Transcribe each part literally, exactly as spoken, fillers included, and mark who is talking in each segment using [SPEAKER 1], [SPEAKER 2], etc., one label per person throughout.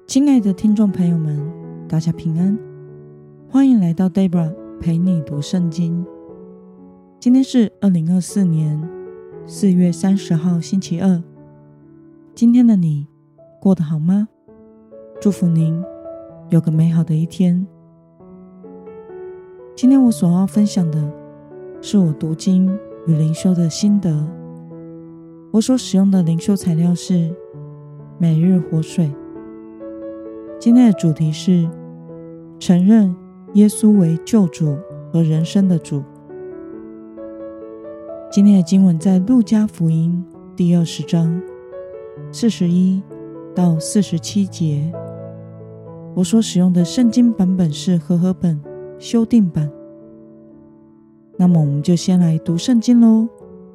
[SPEAKER 1] 亲爱的听众朋友们，大家平安，欢迎来到 Debra 陪你读圣经。今天是二零二四年四月三十号星期二。今天的你过得好吗？祝福您有个美好的一天。今天我所要分享的是我读经与灵修的心得。我所使用的灵修材料是每日活水。今天的主题是承认耶稣为救主和人生的主。今天的经文在路加福音第二十章四十一到四十七节。我所使用的圣经版本是和合本修订版。那么我们就先来读圣经咯。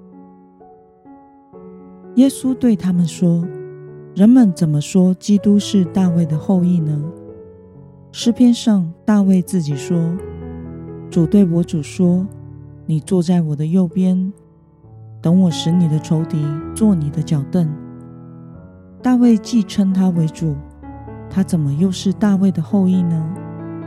[SPEAKER 1] 耶稣对他们说，人们怎么说基督是大卫的后裔呢？诗篇上大卫自己说，主对我主说，你坐在我的右边，等我使你的仇敌坐你的脚凳。大卫既称他为主，他怎么又是大卫的后裔呢？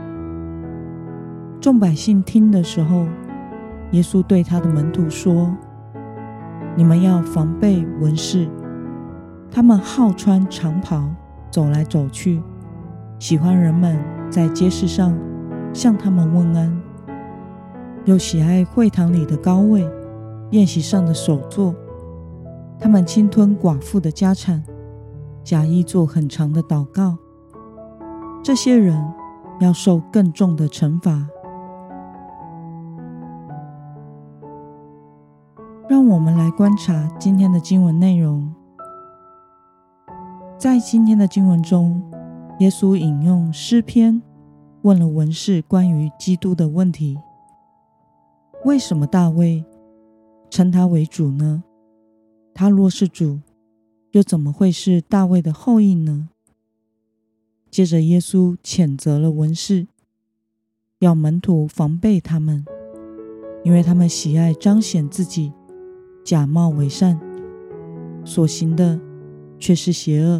[SPEAKER 1] 众百姓听的时候，耶稣对他的门徒说，你们要防备文士，他们好穿长袍，走来走去，喜欢人们在街市上向他们问安，又喜爱会堂里的高位，宴席上的首座。他们侵吞寡妇的家产，假意做很长的祷告。这些人要受更重的惩罚。让我们来观察今天的经文内容。在今天的经文中，耶稣引用诗篇，问了文士关于基督的问题。为什么大卫称他为主呢？他若是主，又怎么会是大卫的后裔呢？接着耶稣谴责了文士，要门徒防备他们，因为他们喜爱彰显自己，假冒为善，所行的却是邪恶。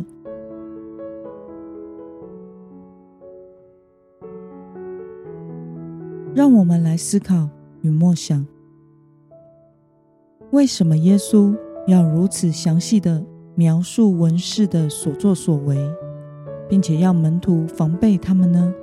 [SPEAKER 1] 让我们来思考与默想，为什么耶稣要如此详细地描述文士的所作所为，并且要门徒防备他们呢？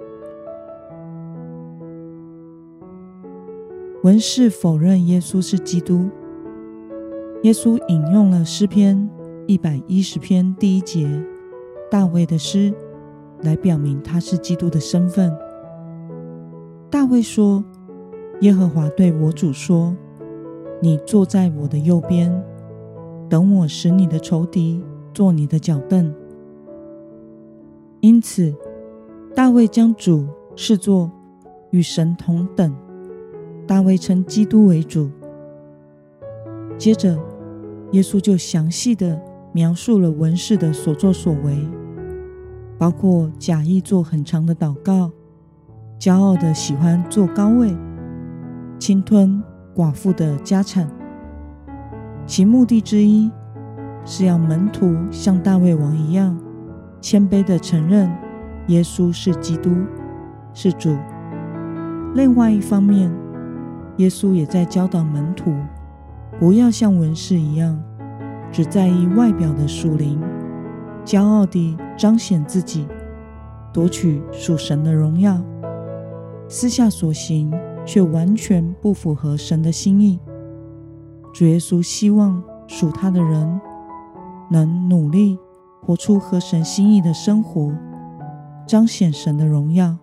[SPEAKER 1] 文士否认耶稣是基督。耶稣引用了诗篇一百一十篇第一节大卫的诗，来表明他是基督的身份。大卫说，耶和华对我主说，你坐在我的右边，等我使你的仇敌坐你的脚凳。因此大卫将主视作与神同等，大卫称基督为主。接着耶稣就详细地描述了文士的所作所为，包括假意做很长的祷告，骄傲地喜欢坐高位，侵吞寡妇的家产。其目的之一是要门徒像大卫王一样，谦卑地承认耶稣是基督，是主。另外一方面，耶稣也在教导门徒，不要像文士一样，只在意外表的属灵，骄傲地彰显自己，夺取属神的荣耀，私下所行却完全不符合神的心意。主耶稣希望属他的人能努力活出合神心意的生活，彰显神的荣耀。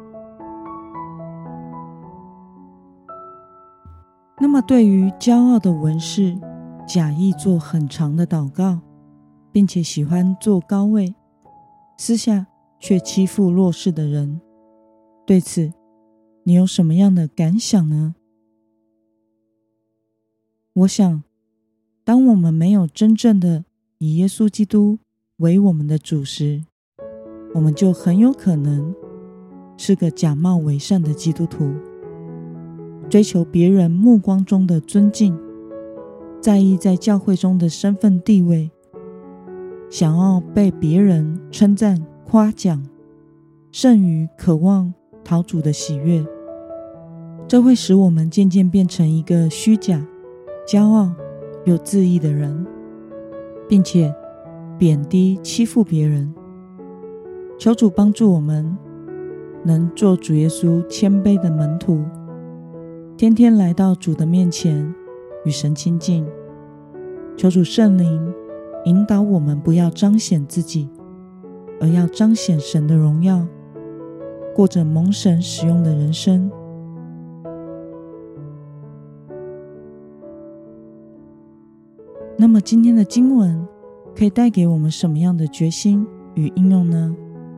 [SPEAKER 1] 那么对于骄傲的文士，假意做很长的祷告，并且喜欢坐高位，私下却欺负弱势的人，对此你有什么样的感想呢？我想，当我们没有真正的以耶稣基督为我们的主时，我们就很有可能是个假冒为善的基督徒，追求别人目光中的尊敬，在意在教会中的身份地位，想要被别人称赞夸奖，胜于渴望讨主的喜悦。这会使我们渐渐变成一个虚假、骄傲又自义的人，并且贬低欺负别人。求主帮助我们能做主耶稣谦卑的门徒，天天来到主的面前与神亲近。求主圣灵引导我们，不要彰显自己，而要彰显神的荣耀，过着蒙神使用的人生。那么今天的经文可以带给我们什么样的决心与应用呢？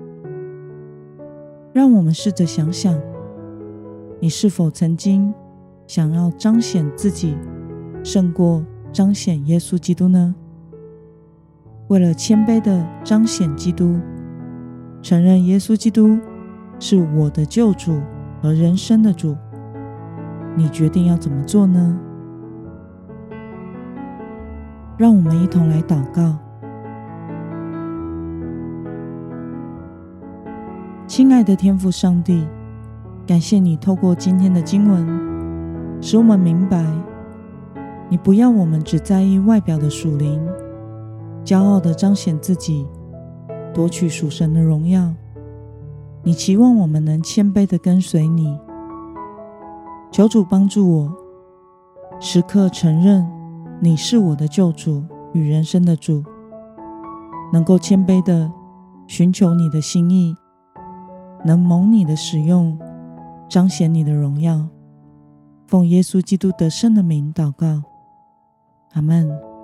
[SPEAKER 1] 让我们试着想想，你是否曾经想要彰显自己胜过彰显耶稣基督呢？为了谦卑地彰显基督，承认耶稣基督是我的救主和人生的主，你决定要怎么做呢？让我们一同来祷告。亲爱的天父上帝，感谢你透过今天的经文，使我们明白，你不要我们只在意外表的属灵，骄傲地彰显自己，夺取属神的荣耀。你期望我们能谦卑地跟随你。求主帮助我，时刻承认你是我的救主与人生的主，能够谦卑地寻求你的心意，能蒙你的使用，彰显你的荣耀。奉耶稣基督得胜的名祷告，阿们。